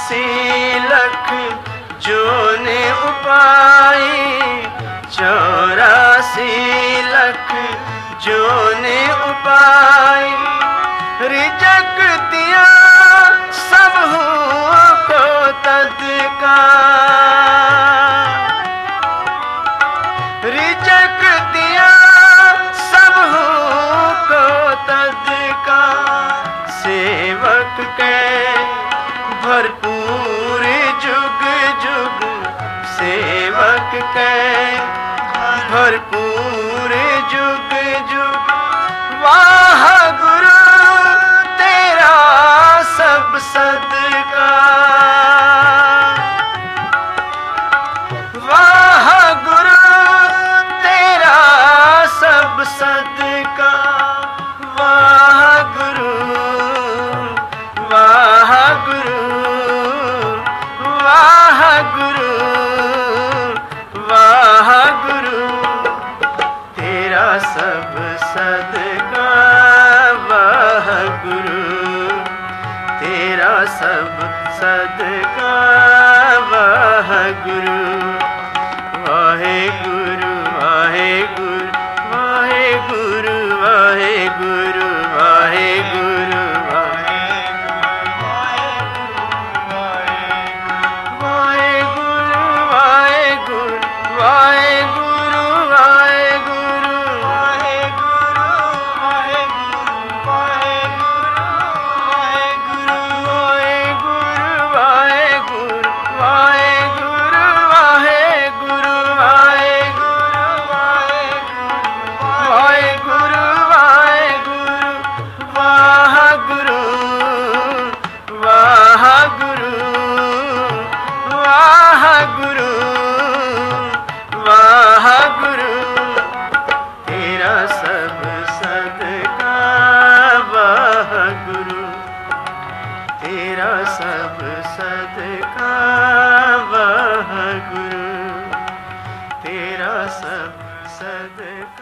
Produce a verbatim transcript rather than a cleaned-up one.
चौरासी लख जोने उपाई, चौरासी लख जोने उपाई, रिजक दिया सब को तत्काल, रिजक दिया सब को तत्काल, सेवक के भरपूर जुग जुग, सेवक के भरपूर जुग जुग, वाह गुरु तेरा सब सदका, वाह गुरु तेरा सब सदका, वाह गुरु, वाह गुरु, वाह गुरु, वाह गुरु तेरा सब सदका, वाह गुरु तेरा सब सदका, वाह गुरु, वाहे गुरु, वाहे गुरु, वाहे गुरु, वाहे गुरु, वाहे गुरु, वाहे गुरु, वाहे गुरु, वाहे गुरु, वाहे गुरु, वाहे गुरु, वाहे गुरु, वाहे गुरु, वाहे गुरु, वाहे गुरु, वाहे गुरु, वाहे गुरु, वाहे गुरु, वाहे गुरु, वाह गुरु, वाह गुरु, वाह गुरु, वाह गुरु तेरा सब सदका, वाह गुरु तेरा सब सदका, वाह गुरु तेरा सब सदका।